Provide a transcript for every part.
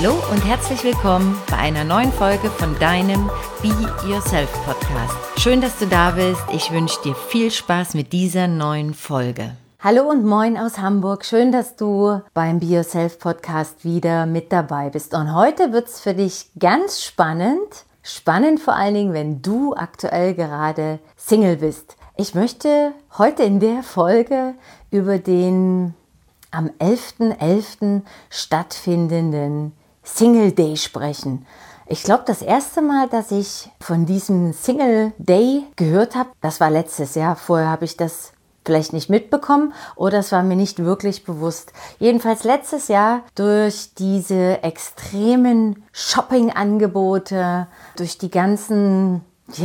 Hallo und herzlich willkommen bei einer neuen Folge von deinem Be Yourself Podcast. Schön, dass du da bist. Ich wünsche dir viel Spaß mit dieser neuen Folge. Hallo und moin aus Hamburg. Schön, dass du beim Be Yourself Podcast wieder mit dabei bist. Und heute wird es für dich ganz spannend. Spannend vor allen Dingen, wenn du aktuell gerade Single bist. Ich möchte heute in der Folge über den am 11.11. stattfindenden Single Day sprechen. Ich glaube, das erste Mal, dass ich von diesem Single Day gehört habe, das war letztes Jahr. Vorher habe ich das vielleicht nicht mitbekommen oder es war mir nicht wirklich bewusst. Jedenfalls letztes Jahr durch diese extremen Shopping-Angebote, durch die ganzen,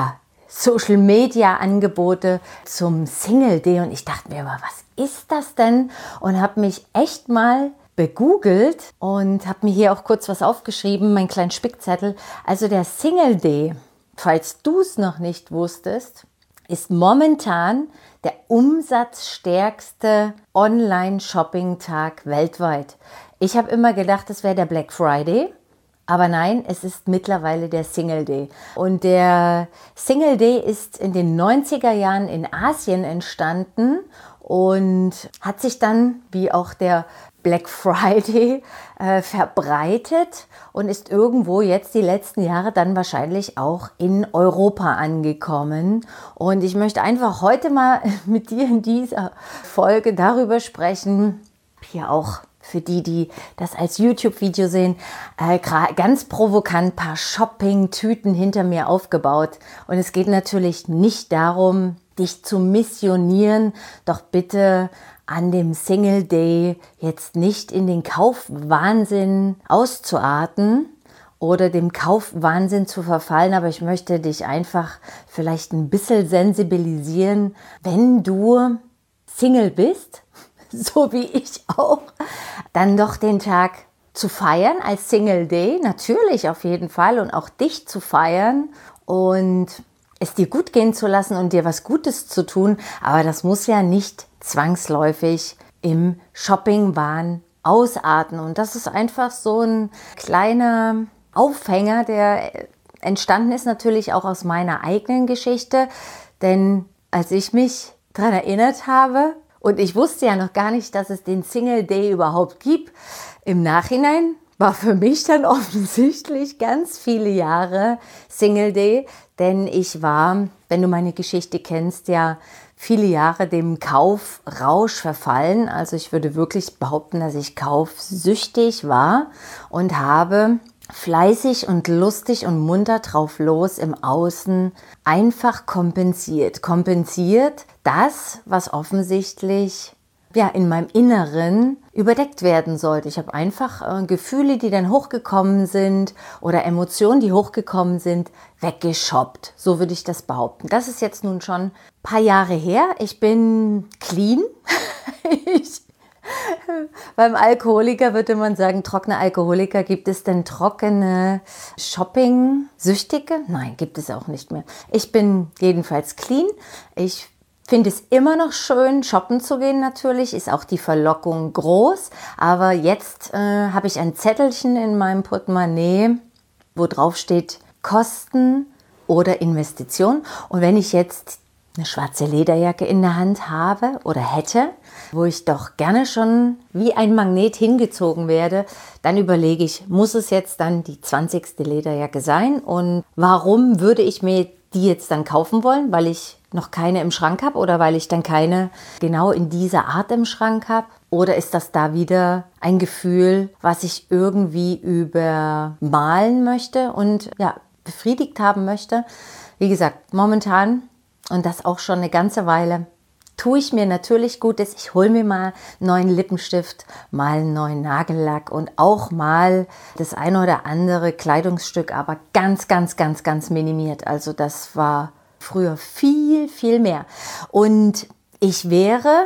Social-Media-Angebote zum Single Day und ich dachte mir immer, was ist das denn? Und habe mich echt mal begoogelt und habe mir hier auch kurz was aufgeschrieben, meinen kleinen Spickzettel. Also der Single Day, falls du es noch nicht wusstest, ist momentan der umsatzstärkste Online-Shopping-Tag weltweit. Ich habe immer gedacht, es wäre der Black Friday. Aber nein, es ist mittlerweile der Single Day. Und der Single Day ist in den 90er Jahren in Asien entstanden und hat sich dann, wie auch der Black Friday, verbreitet und ist irgendwo jetzt die letzten Jahre dann wahrscheinlich auch in Europa angekommen. Und ich möchte einfach heute mal mit dir in dieser Folge darüber sprechen, hier auch für die, die das als YouTube-Video sehen, ganz provokant ein paar Shopping-Tüten hinter mir aufgebaut. Und es geht natürlich nicht darum, dich zu missionieren, doch bitte an dem Single Day jetzt nicht in den Kaufwahnsinn auszuarten oder dem Kaufwahnsinn zu verfallen. Aber ich möchte dich einfach vielleicht ein bisschen sensibilisieren, wenn du Single bist, so wie ich auch, dann doch den Tag zu feiern als Single Day, natürlich auf jeden Fall, und auch dich zu feiern und es dir gut gehen zu lassen und dir was Gutes zu tun, aber das muss ja nicht zwangsläufig im Shopping-Wahn ausarten. Und das ist einfach so ein kleiner Aufhänger, der entstanden ist natürlich auch aus meiner eigenen Geschichte, denn als ich mich daran erinnert habe, und ich wusste ja noch gar nicht, dass es den Single Day überhaupt gibt. Im Nachhinein war für mich dann offensichtlich ganz viele Jahre Single Day, denn ich war, wenn du meine Geschichte kennst, ja viele Jahre dem Kaufrausch verfallen. Also ich würde wirklich behaupten, dass ich kaufsüchtig war und habe fleißig und lustig und munter drauf los im Außen einfach kompensiert. Kompensiert das, was offensichtlich in meinem Inneren überdeckt werden sollte. Ich habe einfach Gefühle, die dann hochgekommen sind oder Emotionen, die hochgekommen sind, weggeshoppt. So würde ich das behaupten. Das ist jetzt nun schon ein paar Jahre her. Ich bin clean. Beim Alkoholiker würde man sagen, trockene Alkoholiker. Gibt es denn trockene Shopping-Süchtige? Nein, gibt es auch nicht mehr. Ich bin jedenfalls clean. Ich finde es immer noch schön, shoppen zu gehen natürlich, ist auch die Verlockung groß. Aber jetzt habe ich ein Zettelchen in meinem Portemonnaie, wo drauf steht Kosten oder Investition. Und wenn ich jetzt eine schwarze Lederjacke in der Hand habe oder hätte, wo ich doch gerne schon wie ein Magnet hingezogen werde, dann überlege ich, muss es jetzt dann die 20. Lederjacke sein? Und warum würde ich mir die jetzt dann kaufen wollen? Weil ich noch keine im Schrank habe oder weil ich dann keine genau in dieser Art im Schrank habe? Oder ist das da wieder ein Gefühl, was ich irgendwie übermalen möchte und befriedigt haben möchte? Wie gesagt, momentan und das auch schon eine ganze Weile, tue ich mir natürlich Gutes. Ich hole mir mal einen neuen Lippenstift, mal einen neuen Nagellack und auch mal das eine oder andere Kleidungsstück, aber ganz, ganz, ganz, ganz minimiert. Also das war früher viel, viel mehr. Und ich wäre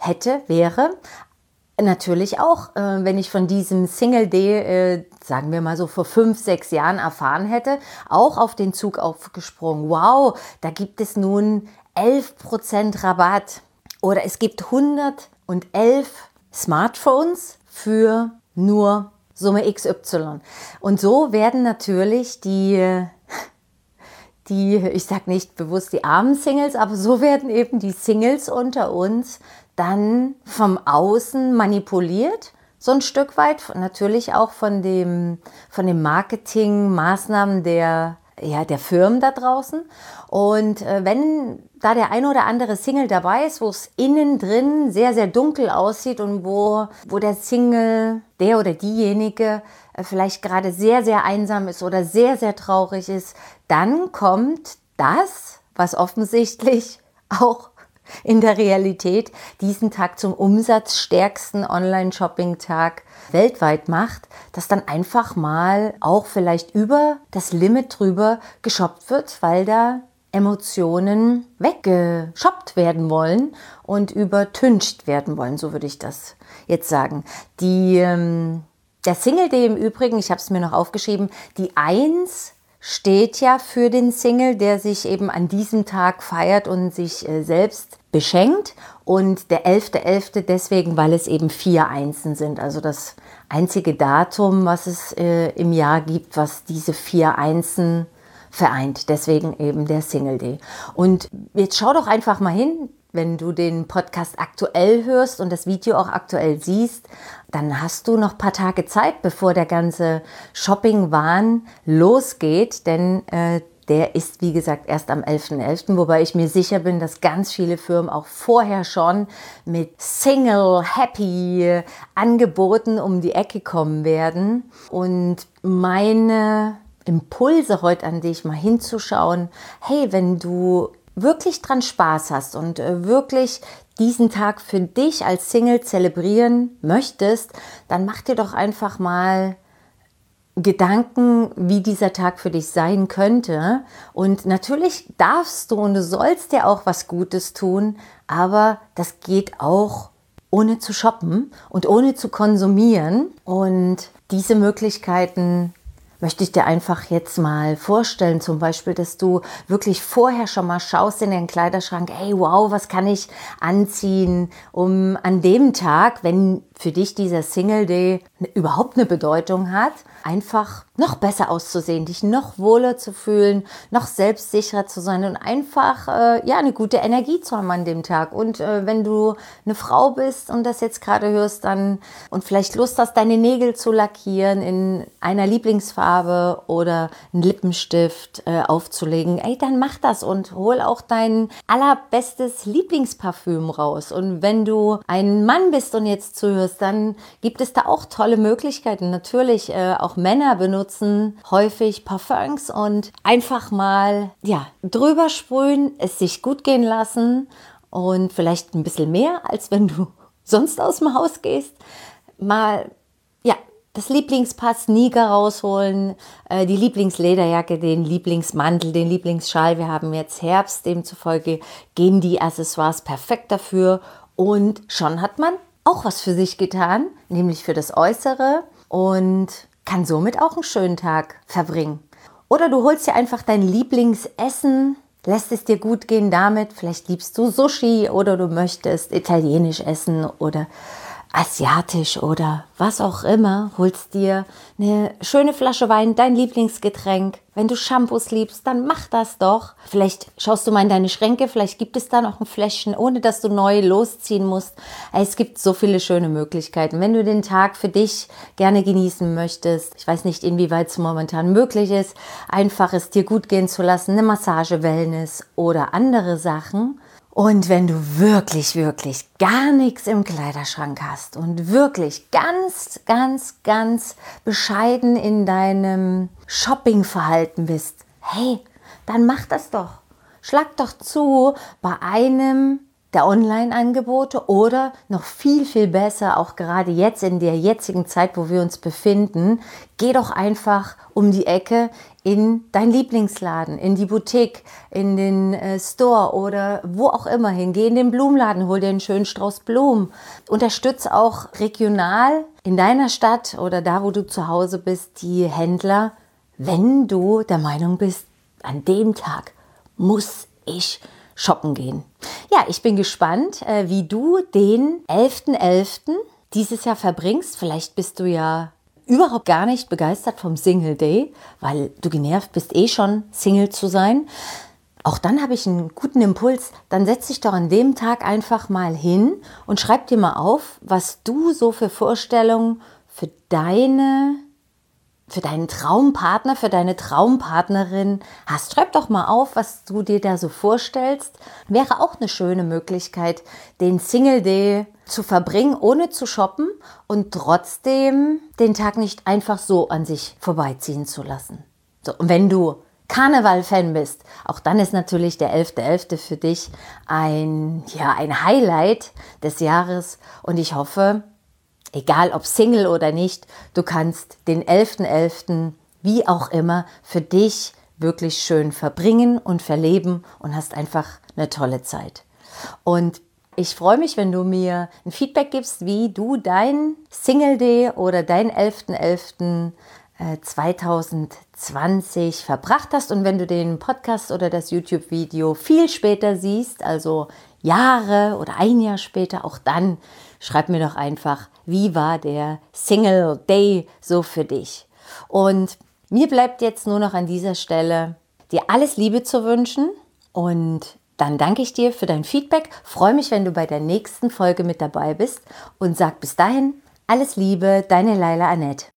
natürlich auch, wenn ich von diesem Single Day, sagen wir mal so vor 5, 6 Jahren erfahren hätte, auch auf den Zug aufgesprungen. Wow, da gibt es nun 11% Rabatt oder es gibt 111 Smartphones für nur Summe XY. Und so werden natürlich die, ich sage nicht bewusst die armen Singles, aber so werden eben die Singles unter uns dann vom Außen manipuliert, so ein Stück weit, natürlich auch von den Marketingmaßnahmen der Firmen da draußen. Und wenn da der ein oder andere Single dabei ist, wo es innen drin sehr, sehr dunkel aussieht und wo der Single, der oder diejenige vielleicht gerade sehr, sehr einsam ist oder sehr, sehr traurig ist, dann kommt das, was offensichtlich auch in der Realität diesen Tag zum umsatzstärksten Online-Shopping-Tag weltweit macht, dass dann einfach mal auch vielleicht über das Limit drüber geshoppt wird, weil da Emotionen weggeshoppt werden wollen und übertüncht werden wollen, so würde ich das jetzt sagen. Der Single Day im Übrigen, ich habe es mir noch aufgeschrieben, die 1 steht ja für den Single, der sich eben an diesem Tag feiert und sich selbst beschenkt. Und der 11.11. deswegen, weil es eben 4 Einsen sind. Also das einzige Datum, was es im Jahr gibt, was diese 4 Einsen vereint. Deswegen eben der Single Day. Und jetzt schau doch einfach mal hin, wenn du den Podcast aktuell hörst und das Video auch aktuell siehst, dann hast du noch ein paar Tage Zeit, bevor der ganze Shopping-Wahn losgeht, denn der ist, wie gesagt, erst am 11.11., wobei ich mir sicher bin, dass ganz viele Firmen auch vorher schon mit Single-Happy-Angeboten um die Ecke kommen werden. Und meine Impulse heute an dich, mal hinzuschauen, hey, wenn du wirklich dran Spaß hast und wirklich diesen Tag für dich als Single zelebrieren möchtest, dann mach dir doch einfach mal Gedanken, wie dieser Tag für dich sein könnte. Und natürlich darfst du und du sollst dir auch was Gutes tun, aber das geht auch ohne zu shoppen und ohne zu konsumieren. Und diese Möglichkeiten möchte ich dir einfach jetzt mal vorstellen, zum Beispiel, dass du wirklich vorher schon mal schaust in den Kleiderschrank, hey, wow, was kann ich anziehen, um an dem Tag, wenn für dich dieser Single Day überhaupt eine Bedeutung hat, einfach noch besser auszusehen, dich noch wohler zu fühlen, noch selbstsicherer zu sein und einfach eine gute Energie zu haben an dem Tag. Und wenn du eine Frau bist und das jetzt gerade hörst, dann und vielleicht Lust hast, deine Nägel zu lackieren in einer Lieblingsfarbe oder einen Lippenstift aufzulegen, ey, dann mach das und hol auch dein allerbestes Lieblingsparfüm raus. Und wenn du ein Mann bist und jetzt zuhörst, dann gibt es da auch tolle Möglichkeiten. Natürlich auch Männer benutzen häufig Parfums und einfach mal drüber sprühen, es sich gut gehen lassen und vielleicht ein bisschen mehr, als wenn du sonst aus dem Haus gehst. Mal das Lieblingspaar Sneaker rausholen, die Lieblingslederjacke, den Lieblingsmantel, den Lieblingsschal. Wir haben jetzt Herbst, demzufolge gehen die Accessoires perfekt dafür und schon hat man auch was für sich getan, nämlich für das Äußere und kann somit auch einen schönen Tag verbringen. Oder du holst dir einfach dein Lieblingsessen, lässt es dir gut gehen damit. Vielleicht liebst du Sushi oder du möchtest italienisch essen oder asiatisch oder was auch immer, holst dir eine schöne Flasche Wein, dein Lieblingsgetränk. Wenn du Shampoos liebst, dann mach das doch. Vielleicht schaust du mal in deine Schränke, vielleicht gibt es da noch ein Fläschchen, ohne dass du neu losziehen musst. Es gibt so viele schöne Möglichkeiten. Wenn du den Tag für dich gerne genießen möchtest, ich weiß nicht, inwieweit es momentan möglich ist, einfach es dir gut gehen zu lassen, eine Massage, Wellness oder andere Sachen. Und wenn du wirklich, wirklich gar nichts im Kleiderschrank hast und wirklich ganz, ganz, ganz bescheiden in deinem Shoppingverhalten bist, hey, dann mach das doch. Schlag doch zu bei einem der Online-Angebote oder noch viel, viel besser, auch gerade jetzt in der jetzigen Zeit, wo wir uns befinden, geh doch einfach um die Ecke in dein Lieblingsladen, in die Boutique, in den Store oder wo auch immer hin. Geh in den Blumenladen, hol dir einen schönen Strauß Blumen. Unterstütze auch regional in deiner Stadt oder da, wo du zu Hause bist, die Händler, wenn du der Meinung bist, an dem Tag muss ich shoppen gehen. Ja, ich bin gespannt, wie du den 11.11. dieses Jahr verbringst. Vielleicht bist du ja überhaupt gar nicht begeistert vom Single Day, weil du genervt bist schon, Single zu sein. Auch dann habe ich einen guten Impuls. Dann setz dich doch an dem Tag einfach mal hin und schreib dir mal auf, was du so für Vorstellungen für deinen Traumpartner, für deine Traumpartnerin hast. Schreib doch mal auf, was du dir da so vorstellst. Wäre auch eine schöne Möglichkeit, den Single Day zu verbringen, ohne zu shoppen und trotzdem den Tag nicht einfach so an sich vorbeiziehen zu lassen. So, und wenn du Karneval-Fan bist, auch dann ist natürlich der 11.11. für dich ein Highlight des Jahres und ich hoffe, egal ob Single oder nicht, du kannst den 11.11. wie auch immer für dich wirklich schön verbringen und verleben und hast einfach eine tolle Zeit. Und ich freue mich, wenn du mir ein Feedback gibst, wie du dein Single Day oder dein 11.11. 2020 verbracht hast und wenn du den Podcast oder das YouTube-Video viel später siehst, also Jahre oder ein Jahr später, auch dann schreib mir doch einfach, wie war der Single Day so für dich? Und mir bleibt jetzt nur noch an dieser Stelle, dir alles Liebe zu wünschen und dann danke ich dir für dein Feedback, freue mich, wenn du bei der nächsten Folge mit dabei bist und sag bis dahin alles Liebe, deine Laila Annette.